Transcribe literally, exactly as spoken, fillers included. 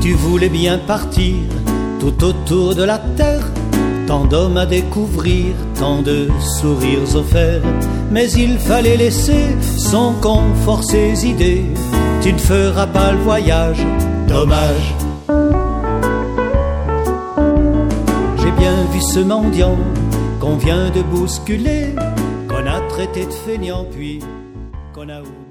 Tu voulais bien partir tout autour de la terre, tant d'hommes à découvrir, tant de sourires offerts. Mais il fallait laisser son confort, ses idées. Tu ne feras pas le voyage, dommage. J'ai bien vu ce mendiant qu'on vient de bousculer, qu'on a traité de feignant puis qu'on a oublié.